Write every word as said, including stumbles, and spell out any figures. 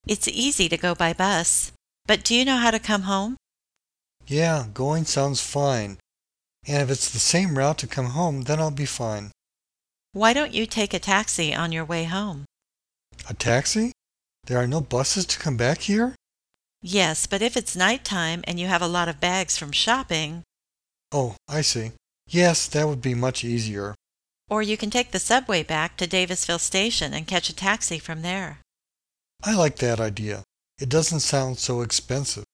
It's easy to go by bus. But do you know how to come home? Yeah, going sounds fine. And if it's the same route to come home, then I'll be fine. Why don't you take a taxi on your way home? A taxi? There are no buses to come back here? Yes, but if it's nighttime and you have a lot of bags from shopping, Oh, I see. Yes, that would be much easier. or you can take the subway back to Davisville Station and catch a taxi from there. I like that idea. It doesn't sound so expensive.